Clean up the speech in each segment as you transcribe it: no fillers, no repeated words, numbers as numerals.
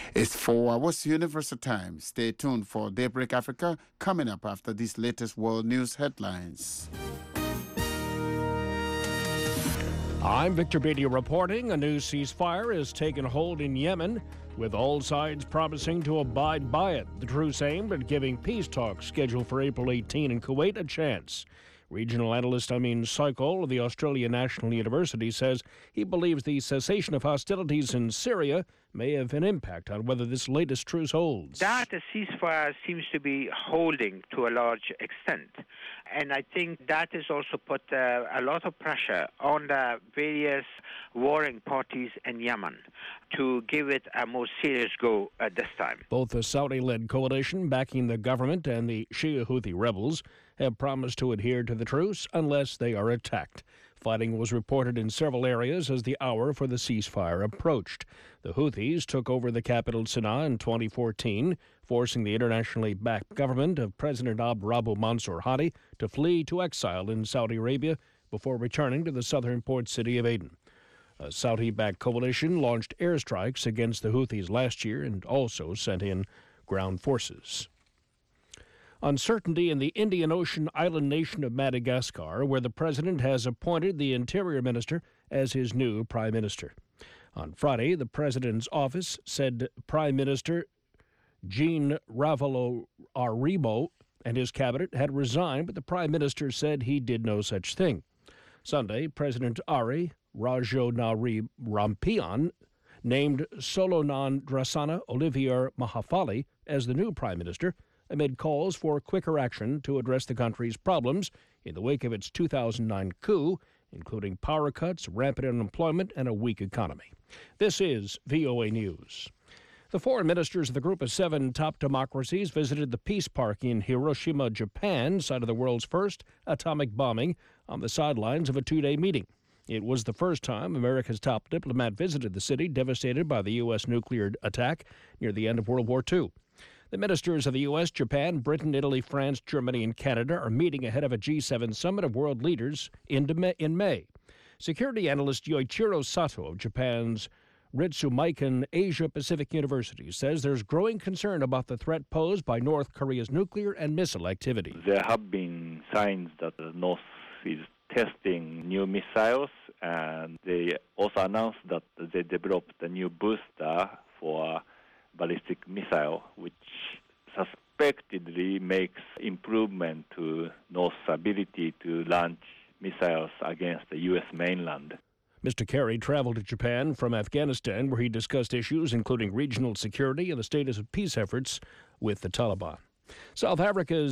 It's 4 hours Universal Time. Stay tuned for Daybreak Africa coming up after these latest world news headlines. I'm Victor Beatty reporting. A new ceasefire has taken hold in Yemen, with all sides promising to abide by it. The truce aimed at giving peace talks scheduled for April 18 in Kuwait a chance. Regional analyst Amin Saikol of the Australian National University says he believes the cessation of hostilities in Syria may have an impact on whether this latest truce holds. That ceasefire seems to be holding to a large extent. And I think that has also put a lot of pressure on the various warring parties in Yemen to give it a more serious go at this time. Both the Saudi-led coalition backing the government and the Shia Houthi rebels have promised to adhere to the truce unless they are attacked. Fighting was reported in several areas as the hour for the ceasefire approached. The Houthis took over the capital Sana'a in 2014, forcing the internationally backed government of President Rabu Mansour Hadi to flee to exile in Saudi Arabia before returning to the southern port city of Aden. A Saudi-backed coalition launched airstrikes against the Houthis last year and also sent in ground forces. Uncertainty in the Indian Ocean island nation of Madagascar, where the president has appointed the interior minister as his new prime minister. On Friday, the president's office said Prime Minister Jean Ravaloaribo and his cabinet had resigned, but the prime minister said he did no such thing. Sunday, President Ari Rajoelinarimampian named Solondrasana Olivier Mahafali as the new prime minister, amid calls for quicker action to address the country's problems in the wake of its 2009 coup, including power cuts, rampant unemployment, and a weak economy. This is VOA News. The foreign ministers of the group of 7 top democracies visited the Peace Park in Hiroshima, Japan, site of the world's first atomic bombing, on the sidelines of a 2-day meeting. It was the first time America's top diplomat visited the city devastated by the U.S. nuclear attack near the end of World War II. The ministers of the U.S., Japan, Britain, Italy, France, Germany, and Canada are meeting ahead of a G7 summit of world leaders in May. Security analyst Yoichiro Sato of Japan's Ritsumeikan Asia-Pacific University says there's growing concern about the threat posed by North Korea's nuclear and missile activity. There have been signs that the North is testing new missiles, and they also announced that they developed a new booster for ballistic missile, which suspectedly makes improvement to North's ability to launch missiles against the U.S. mainland. Mr. Kerry traveled to Japan from Afghanistan, where he discussed issues including regional security and the status of peace efforts with the Taliban. South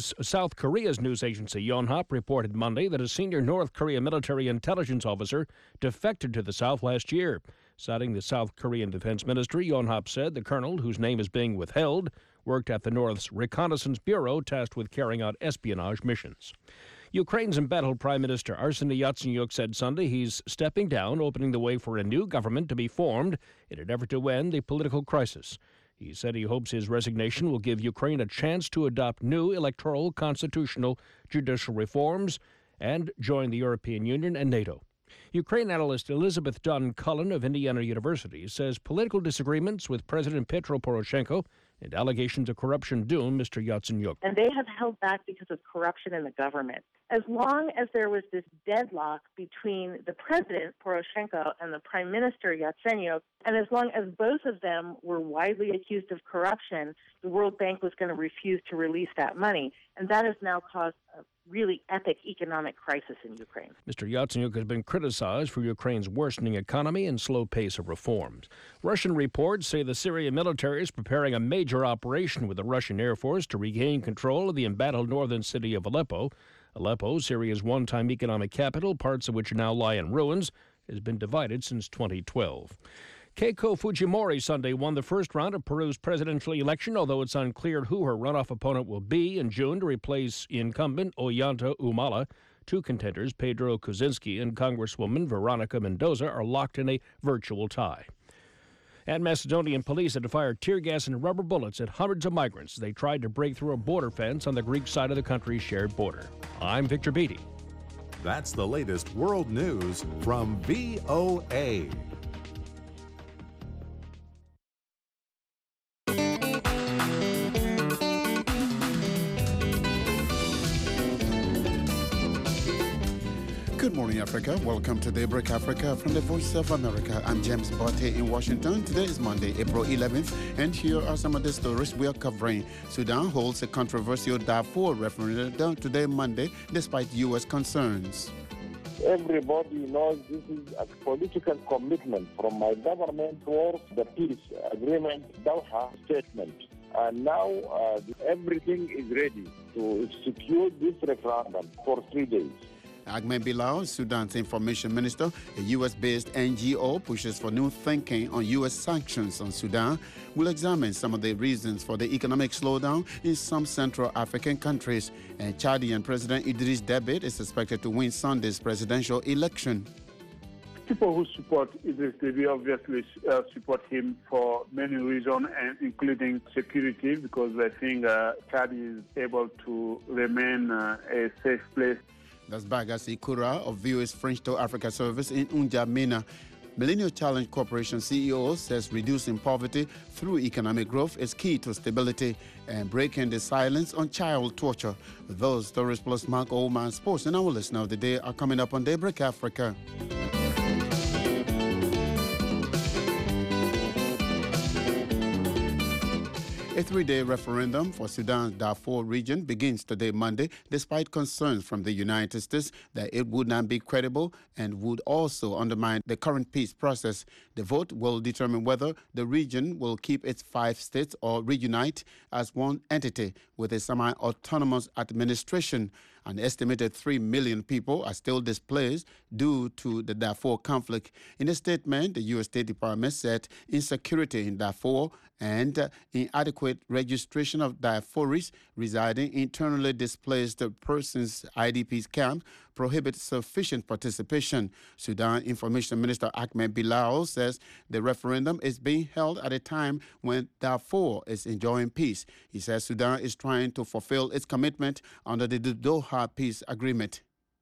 Korea's news agency Yonhap reported Monday that a senior North Korea military intelligence officer defected to the South last year. Citing the South Korean Defense Ministry, Yonhap said the colonel, whose name is being withheld, worked at the North's Reconnaissance Bureau tasked with carrying out espionage missions. Ukraine's embattled Prime Minister Arseniy Yatsenyuk said Sunday he's stepping down, opening the way for a new government to be formed in an effort to end the political crisis. He said he hopes his resignation will give Ukraine a chance to adopt new electoral, constitutional, judicial reforms and join the European Union and NATO. Ukraine analyst Elizabeth Dunn-Cullen of Indiana University says political disagreements with President Petro Poroshenko and allegations of corruption doom Mr. Yatsenyuk. And they have held back because of corruption in the government. As long as there was this deadlock between the president, Poroshenko, and the prime minister, Yatsenyuk, and as long as both of them were widely accused of corruption, the World Bank was going to refuse to release that money. And that has now caused a really epic economic crisis in Ukraine. Mr. Yatsenyuk has been criticized for Ukraine's worsening economy and slow pace of reforms. Russian reports say the Syrian military is preparing a major operation with the Russian Air Force to regain control of the embattled northern city of Aleppo. Aleppo, Syria's one-time economic capital, parts of which now lie in ruins, has been divided since 2012. Keiko Fujimori Sunday won the first round of Peru's presidential election, although it's unclear who her runoff opponent will be in June to replace incumbent Ollanta Humala. Two contenders, Pedro Kuczynski and Congresswoman Veronica Mendoza, are locked in a virtual tie. And Macedonian police had to fire tear gas and rubber bullets at hundreds of migrants as they tried to break through a border fence on the Greek side of the country's shared border. I'm Victor Beatty. That's the latest world news from VOA. morning, Africa. Welcome to Daybreak Africa from the Voice of America. I'm James Botte in Washington. Today is Monday, April 11th, and here are some of the stories we are covering. Sudan holds a controversial Darfur referendum today, Monday, despite U.S. concerns. Everybody knows this is a political commitment from my government towards the peace agreement, Doha statement. And now everything is ready to execute this referendum for 3 days. Ahmed Bilal, Sudan's information minister, a U.S.-based NGO, pushes for new thinking on U.S. sanctions on Sudan. We'll examine some of the reasons for the economic slowdown in some Central African countries. And Chadian President Idriss Deby is expected to win Sunday's presidential election. People who support Idriss Deby obviously support him for many reasons, and including security, because I think Chad is able to remain a safe place. That's Bagasi Kura of VOA's French to Africa service in N'Djamena. Millennium Challenge Corporation CEO says reducing poverty through economic growth is key to stability and breaking the silence on child torture. Those stories plus Mark Oldman Sports and our listener of the day are coming up on Daybreak Africa. A 3-day referendum for Sudan's Darfur region begins today, Monday, despite concerns from the United States that it would not be credible and would also undermine the current peace process. The vote will determine whether the region will keep its 5 states or reunite as one entity with a semi-autonomous administration. An estimated 3 million people are still displaced due to the Darfur conflict. In a statement, the U.S. State Department said insecurity in Darfur and inadequate registration of Darfuris residing internally displaced persons IDPs camp prohibits sufficient participation. Sudan Information Minister Ahmed Bilal says the referendum is being held at a time when Darfur is enjoying peace. He says Sudan is trying to fulfill its commitment under the Doha Peace Agreement.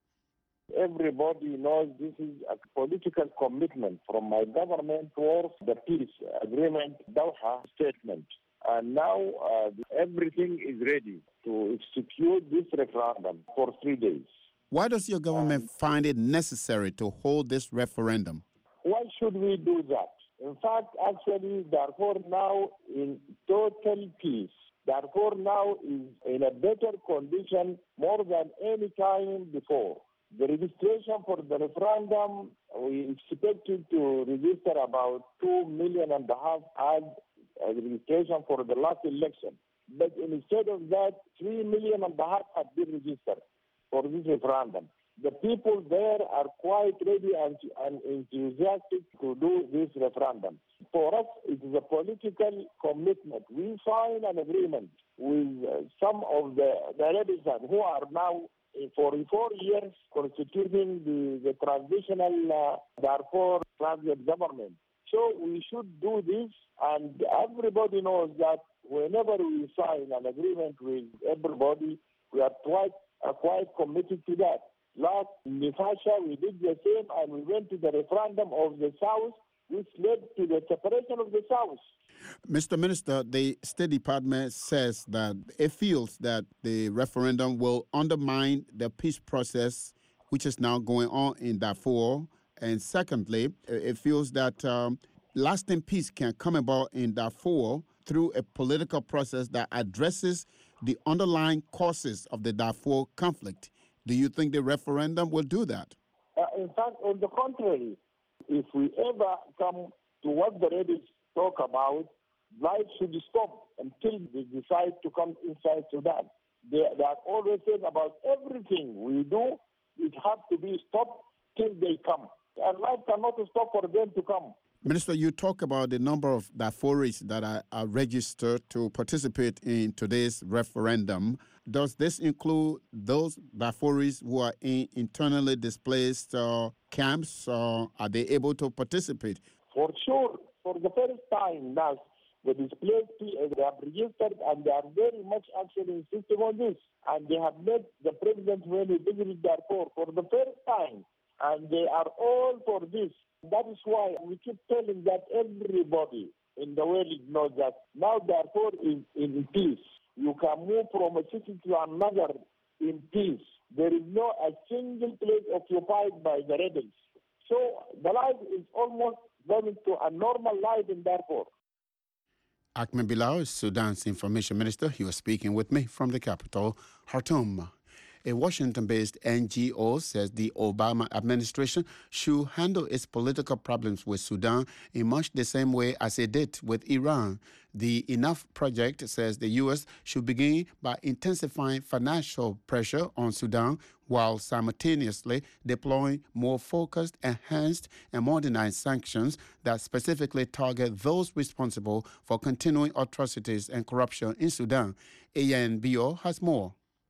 Everybody knows this is a political commitment from my government towards the peace agreement, Doha statement. And now everything is ready to execute this referendum for 3 days. Why does your government find it necessary to hold this referendum? Why should we do that? In fact, actually, Darfur now in total peace. Darfur now is in a better condition more than any time before. The registration for the referendum, we expected to register about 2.5 million as registration for the last election. But instead of that, 3.5 million have been registered for this referendum. The people there are quite ready and enthusiastic to do this referendum. For us, it is a political commitment. We signed an agreement with some of the rebels who are now for 4 years constituting the transitional Darfur transit government. So we should do this, and everybody knows that whenever we sign an agreement with everybody, we are quite committed to that. Last Nifasha, we did the same, and we went to the referendum of the South, which led to the separation of the South. Mr. Minister, the State Department says that it feels that the referendum will undermine the peace process which is now going on in Darfur. And secondly, it feels that lasting peace can come about in Darfur through a political process that addresses the underlying causes of the Darfur conflict. Do you think the referendum will do that? In fact, on the contrary, if we ever come to what the rebels talk about, life should stop until they decide to come inside Sudan. They are always saying about everything we do, it has to be stopped till they come. And life cannot stop for them to come. Minister, you talk about the number of Darfuris that are registered to participate in today's referendum. Does this include those Darfuris who are in internally displaced camps? Are they able to participate? For sure. For the first time now, the displaced people, they have registered, and they are very much actually insisting on this. And they have met the president when he visited Darfur for the first time. And they are all for this. That is why we keep telling that everybody in the world knows that now Darfur is in peace. You can move from a city to another in peace. there is no a single place occupied by the rebels. So the life is almost going to a normal life in Darfur. Ahmed Bilal is Sudan's information minister. He was speaking with me from the capital, Khartoum. A Washington-based NGO says the Obama administration should handle its political problems with Sudan in much the same way as it did with Iran. The Enough Project says the U.S. should begin by intensifying financial pressure on Sudan while simultaneously deploying more focused, enhanced, and modernized sanctions that specifically target those responsible for continuing atrocities and corruption in Sudan. ANBO has more.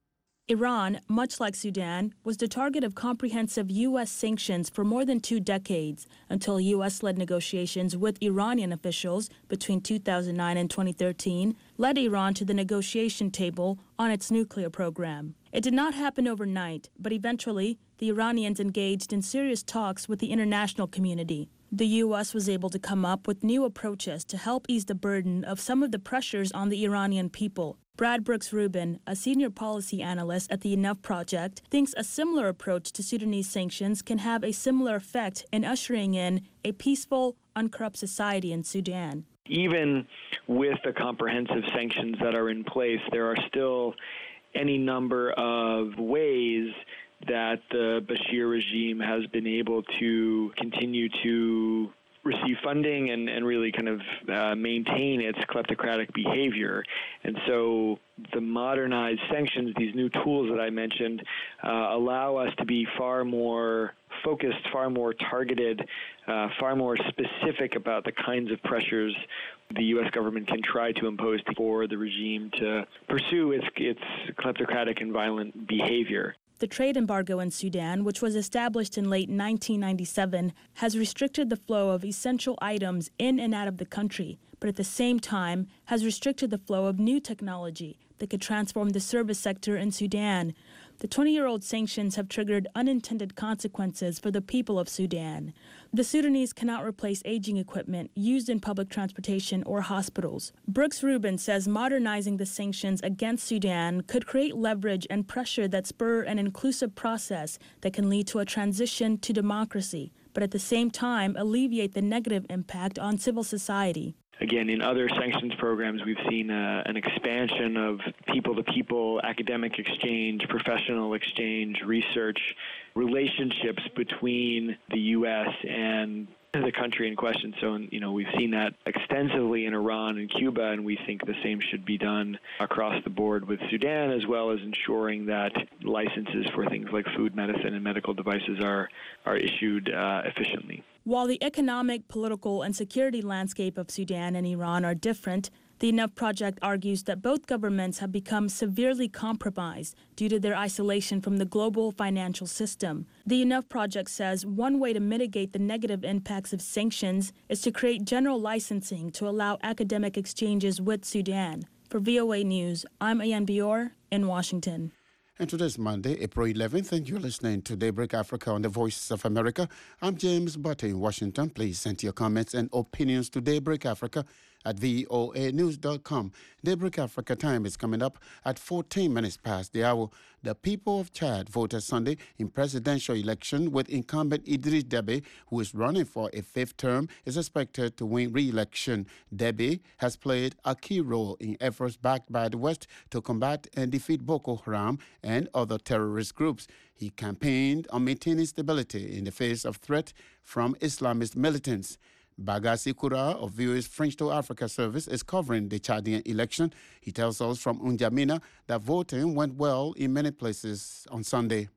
Iran, much like Sudan, was the target of comprehensive U.S. sanctions for more than 2 decades until U.S.-led negotiations with Iranian officials between 2009 and 2013 led Iran to the negotiation table on its nuclear program. It did not happen overnight, but eventually the Iranians engaged in serious talks with the international community. The U.S. was able to come up with new approaches to help ease the burden of some of the pressures on the Iranian people. Brad Brooks Rubin, a senior policy analyst at the Enough Project, thinks a similar approach to Sudanese sanctions can have a similar effect in ushering in a peaceful, uncorrupt society in Sudan. Even with the comprehensive sanctions that are in place, there are still any number of ways that the Bashir regime has been able to continue to receive funding and really kind of maintain its kleptocratic behavior. And so the modernized sanctions, these new tools that I mentioned, allow us to be far more focused, far more targeted, far more specific about the kinds of pressures the U.S. government can try to impose for the regime to pursue its kleptocratic and violent behavior. The trade embargo in Sudan, which was established in late 1997, has restricted the flow of essential items in and out of the country, but at the same time has restricted the flow of new technology that could transform the service sector in Sudan. The 20-year-old sanctions have triggered unintended consequences for the people of Sudan. The Sudanese cannot replace aging equipment used in public transportation or hospitals. Brooks Rubin says modernizing the sanctions against Sudan could create leverage and pressure that spur an inclusive process that can lead to a transition to democracy, but at the same time alleviate the negative impact on civil society. Again, in other sanctions programs, we've seen an expansion of people-to-people academic exchange, professional exchange, research, relationships between the U.S. and the country in question. So, we've seen that extensively in Iran and Cuba, and we think the same should be done across the board with Sudan, as well as ensuring that licenses for things like food, medicine, and medical devices are issued efficiently. While the economic, political, and security landscape of Sudan and Iran are different, the Enough Project argues that both governments have become severely compromised due to their isolation from the global financial system. The Enough Project says one way to mitigate the negative impacts of sanctions is to create general licensing to allow academic exchanges with Sudan. For VOA News, I'm Ayan Bior in Washington. And today's Monday, April 11th, and you're listening to Daybreak Africa on the Voice of America. I'm James Butter in Washington. Please send your comments and opinions to Daybreak Africa at voanews.com. Daybreak Africa time is coming up at 14 minutes past the hour. The people of Chad voted Sunday in presidential election with incumbent Idriss Déby, who is running for a 5th term, is expected to win re-election. Déby has played a key role in efforts backed by the West to combat and defeat Boko Haram and other terrorist groups. He campaigned on maintaining stability in the face of threat from Islamist militants. Bagassi Koura of VOA's French to Africa service is covering the Chadian election. He tells us from N'Djamena that voting went well in many places on Sunday.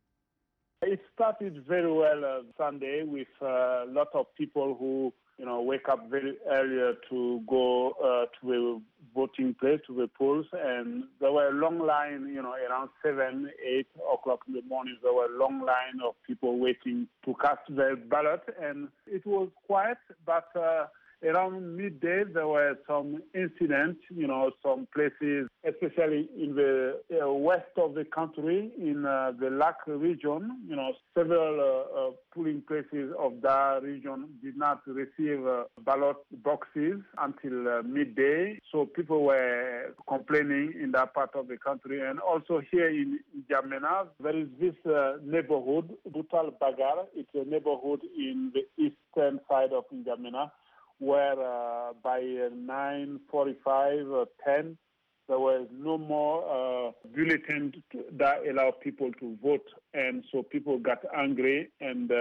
It started very well Sunday with a lot of people who wake up very early to go to a voting place, to the polls, and there were a long line, around 7, 8 o'clock in the morning. There were a long line of people waiting to cast their ballot, and it was quiet, but Around midday, there were some incidents, some places, especially in the west of the country, in the Lac region, several polling places of that region did not receive ballot boxes until midday. So people were complaining in that part of the country. And also here in N'Djamena, there is this neighborhood, Boutal Bagar. It's a neighborhood in the eastern side of N'Djamena, where by 9:45 or 10, there was no more bulletins that allow people to vote. And so people got angry, and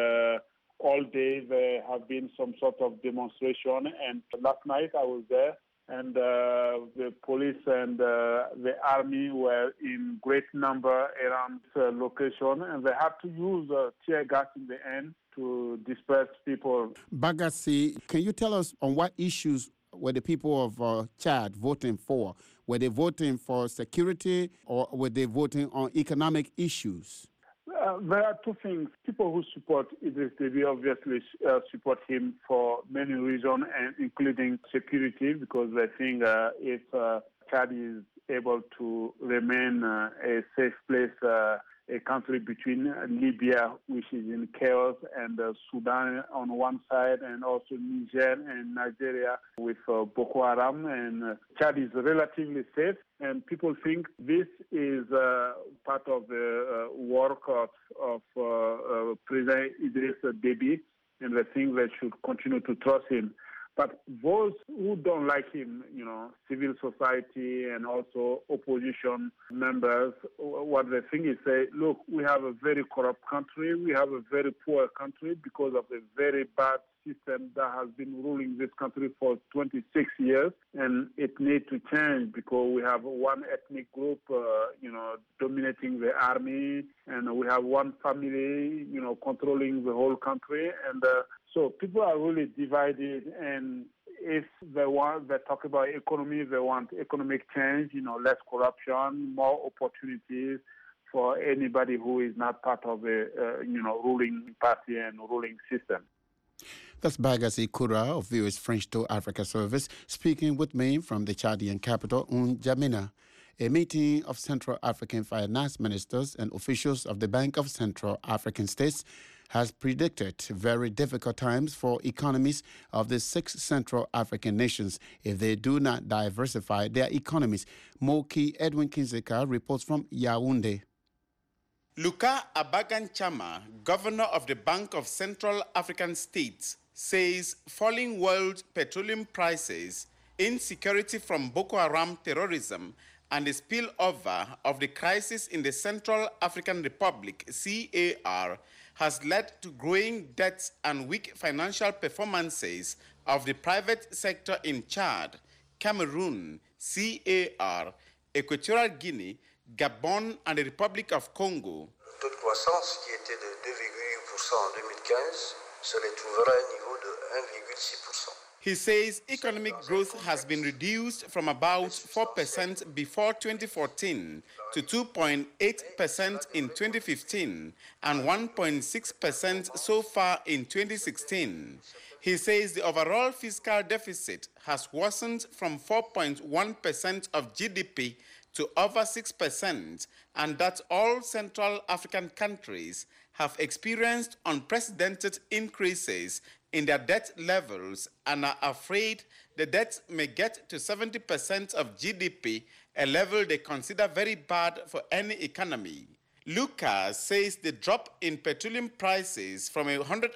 all day there have been some sort of demonstration. And last night I was there, and the police and the army were in great number around the location, and they had to use tear gas in the end to disperse people. Bagassi, can you tell us on what issues were the people of Chad voting for? Were they voting for security, or were they voting on economic issues? There are two things. People who support Idriss Déby obviously support him for many reasons, and including security, because they think if Chad is able to remain a safe place, a country between Libya, which is in chaos, and Sudan on one side, and also Niger and Nigeria with Boko Haram. And Chad is relatively safe, and people think this is part of the work of President Idriss Déby, and they think they should continue to trust him. But those who don't like him, civil society and also opposition members, what they think is say, look, we have a very corrupt country, we have a very poor country because of a very bad system that has been ruling this country for 26 years, and it needs to change because we have one ethnic group, dominating the army, and we have one family, controlling the whole country, and so people are really divided, and if they talk about economy, they want economic change, less corruption, more opportunities for anybody who is not part of the, ruling party and ruling system. That's Bagassi Koura of VOA's French to Africa service speaking with me from the Chadian capital, N'Djamena. A meeting of Central African finance ministers and officials of the Bank of Central African States has predicted very difficult times for economies of the 6 Central African nations if they do not diversify their economies. Moki Edwin Kinzeka reports from Yaoundé. Luka Abagan Chama, governor of the Bank of Central African States, says falling world petroleum prices, insecurity from Boko Haram terrorism, and the spillover of the crisis in the Central African Republic, CAR, has led to growing debts and weak financial performances of the private sector in Chad, Cameroon, CAR, Equatorial Guinea, Gabon, and the Republic of Congo. Le taux de croissance qui était de 2,8% en 2015 se retrouvera à un niveau de 1,6%. He says economic growth has been reduced from about 4% before 2014 to 2.8% in 2015 and 1.6% so far in 2016. He says the overall fiscal deficit has worsened from 4.1% of GDP to over 6%, and that all Central African countries have experienced unprecedented increases in their debt levels and are afraid the debt may get to 70% of GDP, a level they consider very bad for any economy. Lucas says the drop in petroleum prices from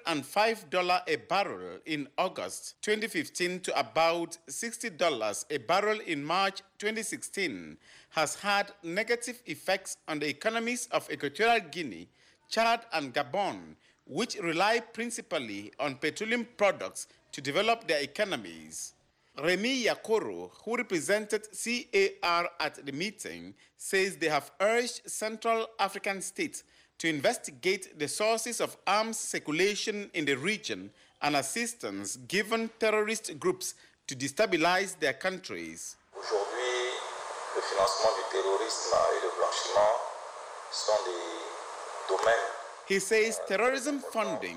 $105 a barrel in August 2015 to about $60 a barrel in March 2016 has had negative effects on the economies of Equatorial Guinea, Chad, and Gabon, which rely principally on petroleum products to develop their economies. Remy Yakoro, who represented CAR at the meeting, says they have urged Central African states to investigate the sources of arms circulation in the region and assistance given terrorist groups to destabilize their countries. Aujourd'hui, le financement du terrorisme et le blanchiment sont des domaines. He says terrorism funding,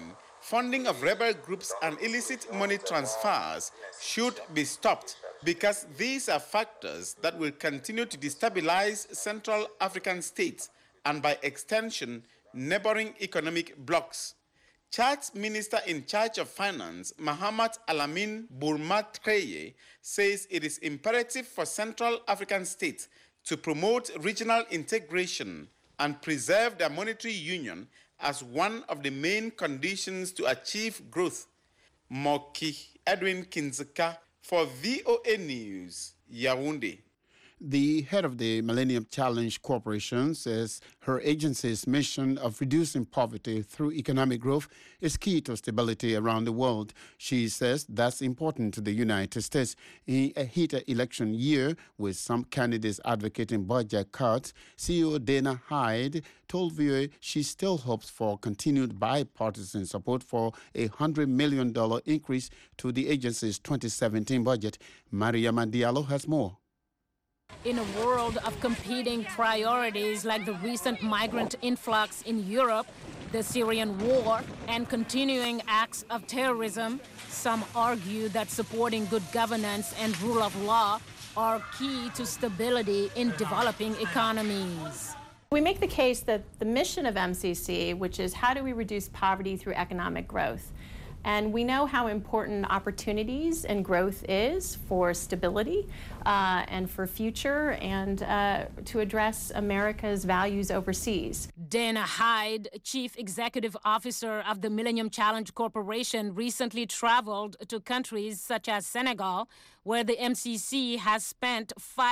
funding of rebel groups and illicit money transfers should be stopped because these are factors that will continue to destabilize Central African states and by extension, neighboring economic blocs. Chad's Minister in charge of Finance, Mahamat Alamin Bourma-Treye, says it is imperative for Central African states to promote regional integration and preserve their monetary union as one of the main conditions to achieve growth. Moki Edwin Kinzeka for VOA News, Yaoundé. The head of the Millennium Challenge Corporation says her agency's mission of reducing poverty through economic growth is key to stability around the world. She says that's important to the United States. In a heated election year, with some candidates advocating budget cuts, CEO Dana Hyde told VOA she still hopes for continued bipartisan support for a $100 million increase to the agency's 2017 budget. Mariama Diallo has more. In a world of competing priorities like the recent migrant influx in Europe, the Syrian war, and continuing acts of terrorism, some argue that supporting good governance and rule of law are key to stability in developing economies. We make the case that the mission of MCC, which is how do we reduce poverty through economic growth, and we know how important opportunities and growth is for stability and for future and to address America's values overseas. Dana Hyde, Chief Executive Officer of the Millennium Challenge Corporation, recently traveled to countries such as Senegal, where the MCC has spent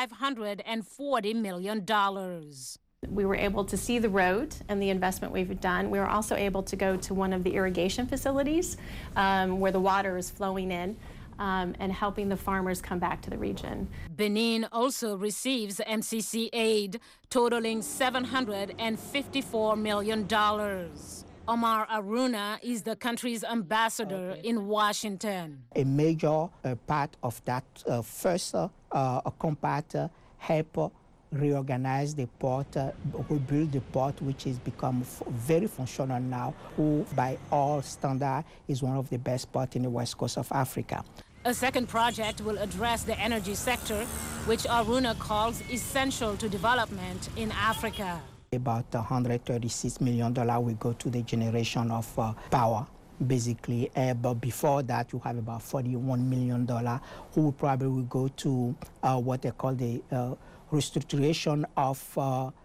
$540 million. We were able to see the road and the investment we've done. We were also able to go to one of the irrigation facilities where the water is flowing in and helping the farmers come back to the region. Benin also receives MCC aid totaling $754 million. Omar Aruna is the country's ambassador in Washington. A major part of that first compact help reorganize the port, rebuild the port, which has become very functional now, who by all standards is one of the best ports in the west coast of Africa. A second project will address the energy sector, which Aruna calls essential to development in Africa. About $136 million will go to the generation of power. Basically, but before that, you have about $41 million who probably will go to what they call the restructuration of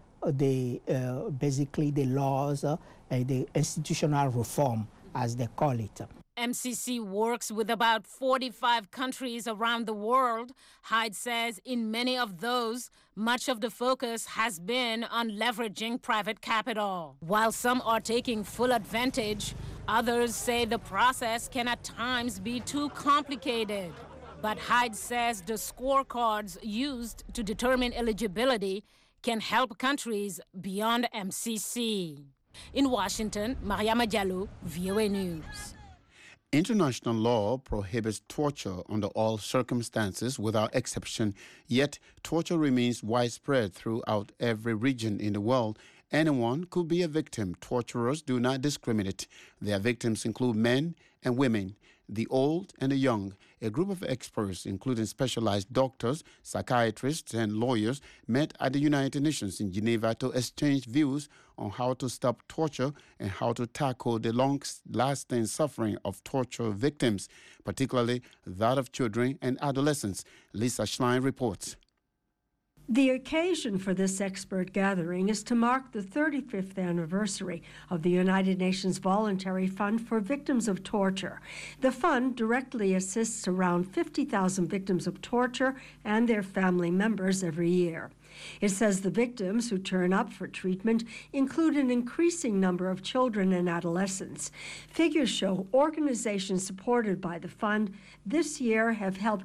basically the laws, the institutional reform, as they call it. MCC works with about 45 countries around the world. Hyde says in many of those, much of the focus has been on leveraging private capital. While some are taking full advantage, others say the process can at times be too complicated. But Hyde says the scorecards used to determine eligibility can help countries beyond MCC. In Washington, Mariama Diallo, VOA News. International law prohibits torture under all circumstances without exception, yet torture remains widespread throughout every region in the world. Anyone could be a victim. Torturers do not discriminate. Their victims include men and women, the old and the young. A group of experts, including specialized doctors, psychiatrists, and lawyers, met at the United Nations in Geneva to exchange views on how to stop torture and how to tackle the long-lasting suffering of torture victims, particularly that of children and adolescents. Lisa Schlein reports. The occasion for this expert gathering is to mark the 35th anniversary of the United Nations Voluntary Fund for Victims of Torture. The fund directly assists around 50,000 victims of torture and their family members every year. It says the victims who turn up for treatment include an increasing number of children and adolescents. Figures show organizations supported by the fund this year have helped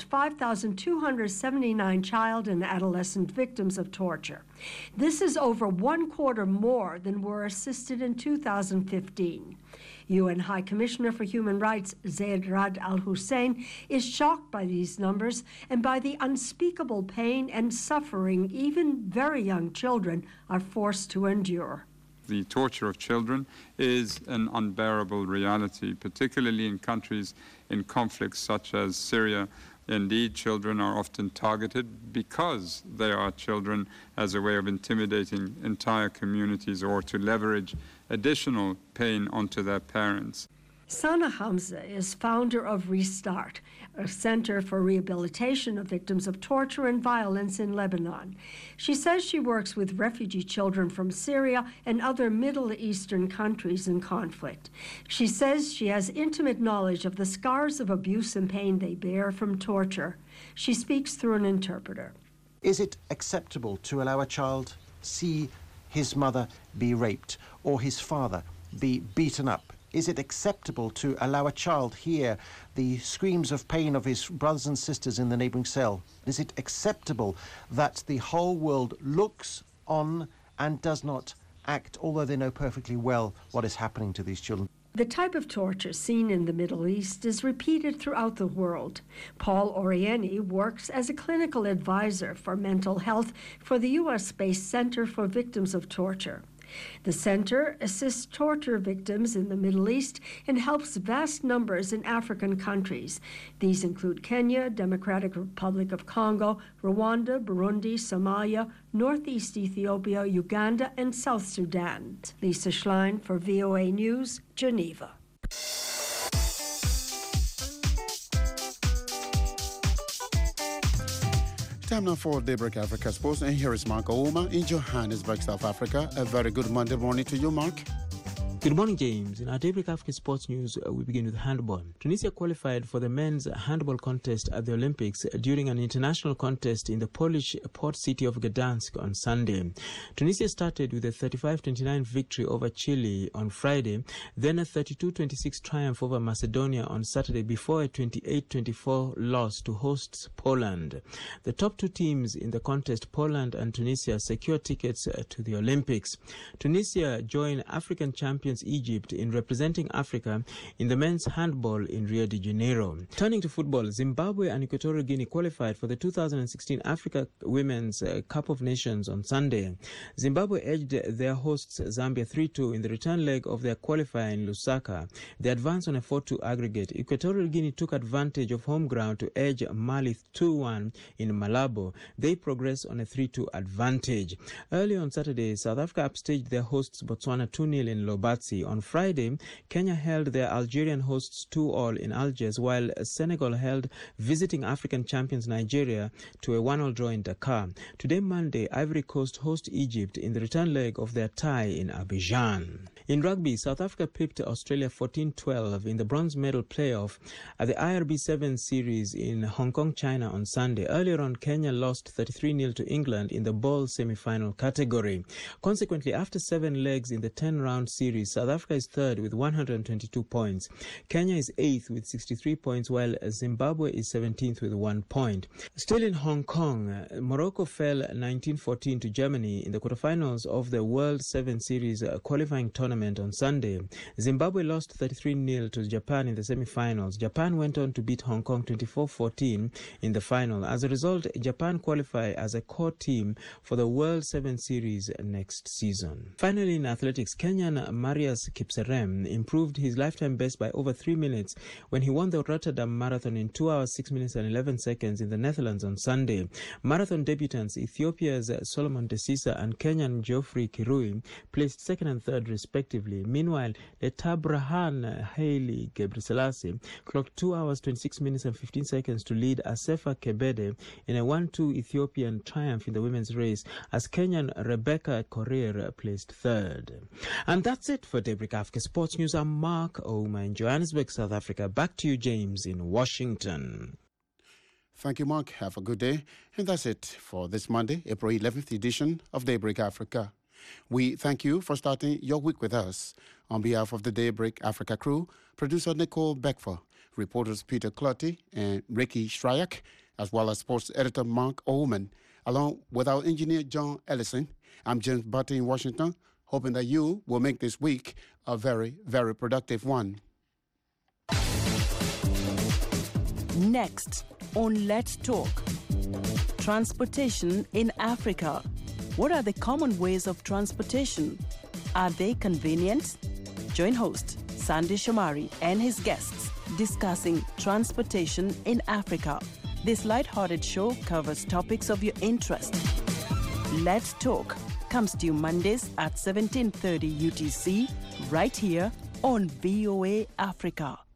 5,279 child and adolescent victims of torture. This is over 1/4 more than were assisted in 2015. UN High Commissioner for Human Rights Zeid Ra'ad Al Hussein is shocked by these numbers and by the unspeakable pain and suffering even very young children are forced to endure. the torture of children is an unbearable reality, particularly in countries in conflicts such as Syria. Indeed, children are often targeted because they are children as a way of intimidating entire communities or to leverage additional pain onto their parents. Sana Hamza is founder of Restart, a center for rehabilitation of victims of torture and violence in Lebanon. She says she works with refugee children from Syria and other Middle Eastern countries in conflict. She says she has intimate knowledge of the scars of abuse and pain they bear from torture. She speaks through an interpreter. Is it acceptable to allow a child see his mother be raped or his father be beaten up? Is it acceptable to allow a child hear the screams of pain of his brothers and sisters in the neighbouring cell? Is it acceptable that the whole world looks on and does not act, although they know perfectly well what is happening to these children? The type of torture seen in the Middle East is repeated throughout the world. Paul Orieni works as a clinical advisor for mental health for the U.S.-based Center for Victims of Torture. The center assists torture victims in the Middle East and helps vast numbers in African countries. These include Kenya, Democratic Republic of Congo, Rwanda, Burundi, Somalia, Northeast Ethiopia, Uganda, and South Sudan. Lisa Schlein for VOA News, Geneva. Time now for Daybreak Africa Sports, and here is Mark Ouma in Johannesburg, South Africa. A very good Monday morning to you, Mark. Good morning, James. In our Daybreak Africa Sports News, we begin with handball. Tunisia qualified for the men's handball contest at the Olympics during an international contest in the Polish port city of Gdansk on Sunday. Tunisia started with a 35-29 victory over Chile on Friday, then a 32-26 triumph over Macedonia on Saturday before a 28-24 loss to hosts Poland. The top two teams in the contest, Poland and Tunisia, secured tickets to the Olympics. Tunisia joined African champions Egypt in representing Africa in the men's handball in Rio de Janeiro. Turning to football, Zimbabwe and Equatorial Guinea qualified for the 2016 Africa Women's Cup of Nations on Sunday. Zimbabwe edged their hosts Zambia 3-2 in the return leg of their qualifier in Lusaka. They advanced on a 4-2 aggregate. Equatorial Guinea took advantage of home ground to edge Mali 2-1 in Malabo. They progressed on a 3-2 advantage. Early on Saturday, South Africa upstaged their hosts Botswana 2-0 in Lobatse. On Friday, Kenya held their Algerian hosts 2-2 in Algiers, while Senegal held visiting African champions Nigeria to a 1-1 draw in Dakar. Today, Monday, Ivory Coast host Egypt in the return leg of their tie in Abidjan. In rugby, South Africa pipped Australia 14-12 in the bronze medal playoff at the IRB 7 series in Hong Kong, China on Sunday. Earlier on, Kenya lost 33-0 to England in the ball semi-final category. Consequently, after 7 legs in the 10-round series, South Africa is third with 122 points. Kenya is 8th with 63 points, while Zimbabwe is 17th with 1 point. Still in Hong Kong, Morocco fell 19-14 to Germany in the quarterfinals of the World 7 Series qualifying tournament on Sunday. Zimbabwe lost 33-0 to Japan in the semi-finals. Japan went on to beat Hong Kong 24-14 in the final. As a result, Japan qualify as a core team for the World 7 Series next season. Finally, in athletics, Kenyan Marius Kipserem improved his lifetime best by over 3 minutes when he won the Rotterdam Marathon in 2 hours, 6 minutes and 11 seconds in the Netherlands on Sunday. Marathon debutants Ethiopia's Solomon Desisa and Kenyan Geoffrey Kirui placed second and third respectively. Meanwhile, the Tabrahan Haile Gebrselassie clocked 2 hours, 26 minutes and 15 seconds to lead Asefa Kebede in a 1-2 Ethiopian triumph in the women's race as Kenyan Rebecca Korir placed third. And that's it for Daybreak Africa Sports News. I'm Mark Ouma in Johannesburg, South Africa. Back to you, James, in Washington. Thank you, Mark. Have a good day. And that's it for this Monday, April 11th edition of Daybreak Africa. We thank you for starting your week with us. On behalf of the Daybreak Africa crew, producer Nicole Beckford, reporters Peter Clotty and Ricky Shryak, as well as sports editor Mark Oman, along with our engineer John Ellison, I'm James Butty in Washington, hoping that you will make this week a very, very productive one. Next on Let's Talk, transportation in Africa. What are the common ways of transportation? Are they convenient? Join host Sandy Shomari and his guests discussing transportation in Africa. This light-hearted show covers topics of your interest. Let's Talk comes to you Mondays at 17:30 UTC right here on VOA Africa.